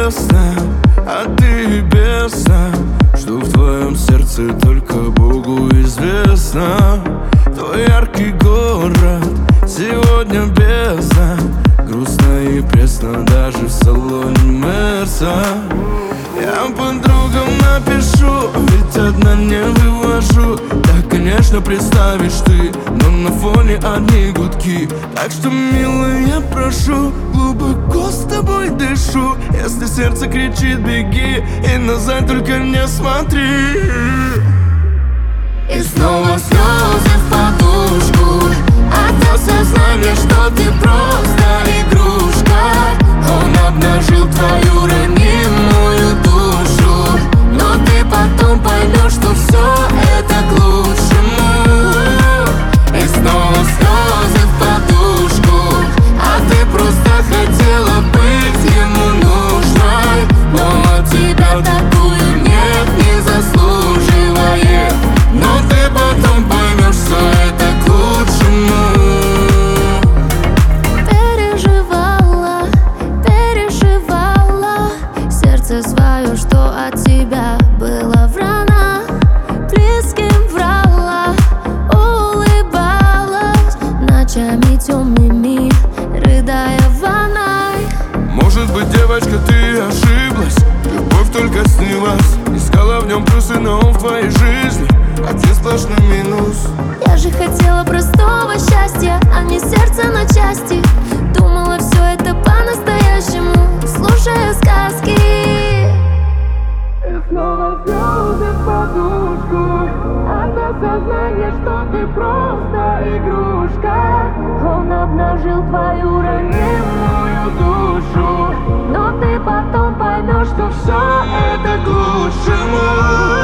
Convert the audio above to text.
честно, а ты бездна. Что в твоем сердце только Богу известно. Твой яркий город сегодня бездна. Грустно и пресно даже в салоне Мерса. Я подругам напишу, ведь одна не вывожу. Да, конечно, представишь ты, но на фоне одни гудки. Так что, милая, я прошу, глубоко с тобой дышу. Если сердце кричит, беги, и назад только не смотри. И снова слезы в подушку от осознания, что ты просто игрушка. Он обнажил твою ранимую душу, но ты потом поймешь, что все это к лучшему. И снова слезы в подушку, а ты просто хотела быть ему нужной. Но от тебя такую нет, не заслуживает. Но ты потом поймешь, что это к лучшему. Переживала сердце свое, что от тебя было врана. Близким врала, улыбалась ночами темными, рыдая в ванной. Может быть, девочка, ты ошиблась. Любовь только снилась. Искала в нем плюсы, но он в твоей жизни один сплошной минус. Я же хотела простого счастья, а не сердце на части. Думала, все это по-настоящему, слушая сказки. И снова слезы в подушку от осознания, что ты просто игрушка. Он обнажил твою ранимую душу, Но ты потом поймешь, что все это к лучшему.